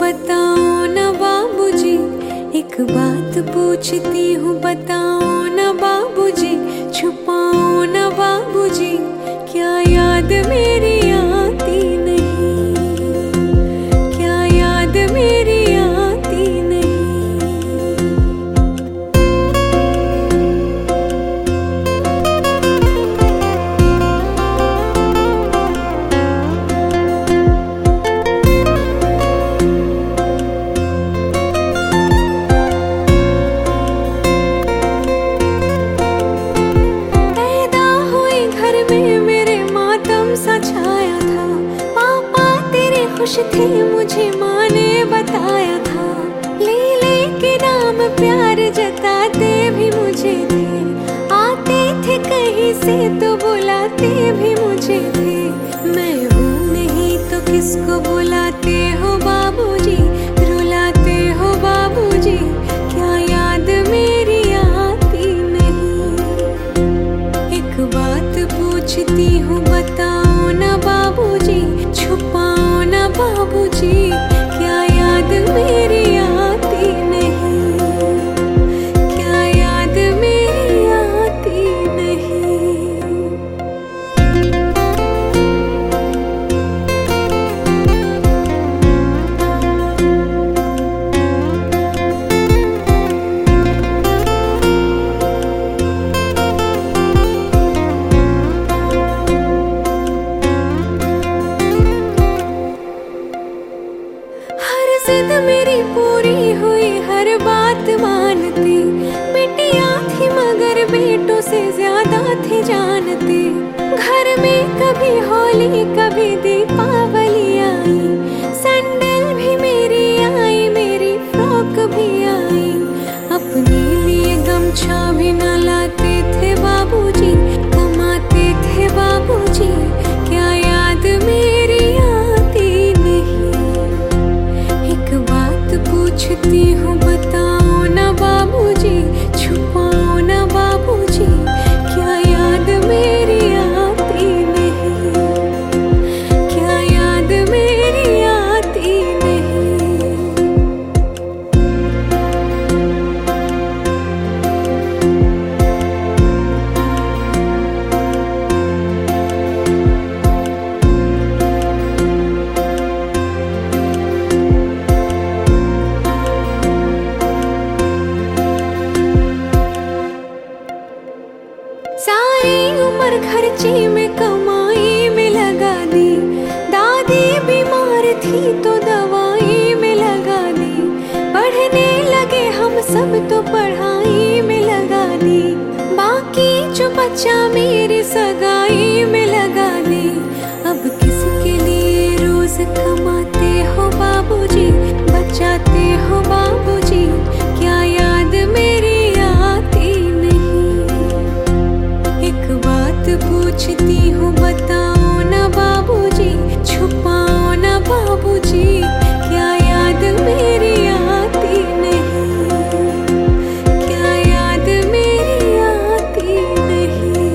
बताओ ना बाबूजी, एक बात पूछती हूँ बताओ ना बाबूजी, छुपाओ ना बाबूजी, क्या याद मेरी आती नहीं, क्या याद मेरी आती नहीं। पैदा हुई घर में मेरे मातम सा छाया था, पापा तेरे खुश थे मुझे माँ ने बताया था, लीले के नाम प्यार जताते भी मुझे थे, आते थे कहीं से तो बुलाते भी मुझे थे, मैं हूँ नहीं तो किसको बुलाते हो बाबूजी, रुलाते हो बाबूजी, क्या याद मेरी आती नहीं। एक बात पूछती हूँ बताओ ना बाबूजी, छुपाओ ना बाबूजी, क्या याद मेरी आती नहीं, क्या याद मेरी आती नहीं। हर जिद मेरी पूरी हुई, हर बात मानती, बेटियां थी मगर बेटों से ज्यादा थी जानती, घर में कभी होली कभी दीपावली आई, सैंडल भी मेरी आई, मेरी फ्रॉक भी आई, अपने लिए गमछा भी न लाते थे बाबूजी, कमाते थे बाबूजी, क्या याद मेरी आती नहीं। एक बात पूछती हूँ बताओ ना बाबूजी, छुपाओ ना बाबूजी, क्या याद मेरी आती नहीं, क्या याद मेरी आती नहीं। सारी उम्र खर्ची में कमाई में लगा दी, दादी बीमार थी तो दवाई में लगा दी, पढ़ने लगे हम सब तो पढ़ाई में लगा दी, बाकी जो बच्चा मेरी सगाई में लगा दी। अब किसके लिए रोज कमाते हो बाबूजी, बचाते हो बाबूजी, क्या याद मेरी आती नहीं। एक बात पूछती हूँ बताओ ना बाबूजी, छुपाओ ना बाबूजी, क्या याद मेरी आती नहीं, क्या याद मेरी आती नहीं।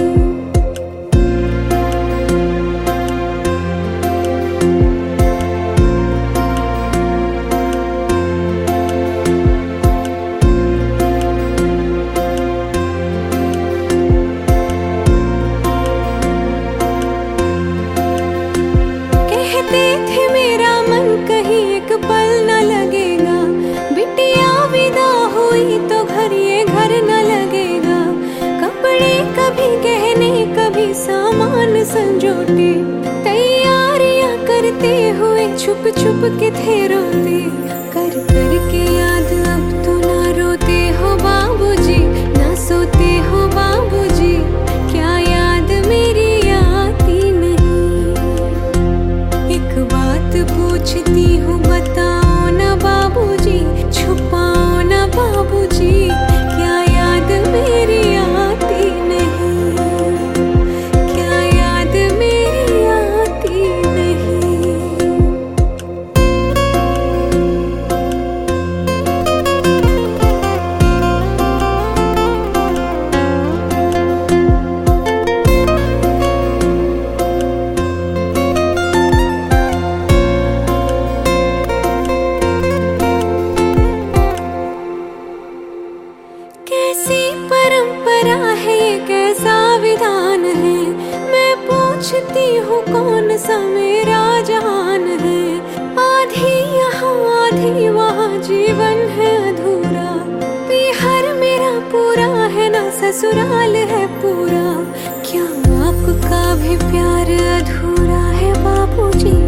कहते थे मेरा मन कहीं एक पल न लगेगा, बिटिया विदा हुई तो घर ये घर न लगेगा, कपड़े कभी गहने कभी सामान संजोटे, तैयारियां करते हुए छुप छुप के थे रोते, कर कर के याद अब तो ना रोते हो बाबूजी, ना सोते हो बाबूजी, क्या याद मेरी आती नहीं। एक बात पूछती हूँ बताओ ना बाबूजी, छुपाओ ना बाबूजी, क्या याद मेरी आती नहीं, क्या याद मेरी आती नहीं। सोचती हूँ कौन सा मेरा जहान है। आधी यहाँ आधी वहाँ जीवन है अधूरा, बिहार मेरा पूरा है ना ससुराल है पूरा। क्या आपका भी प्यार अधूरा है बाबूजी?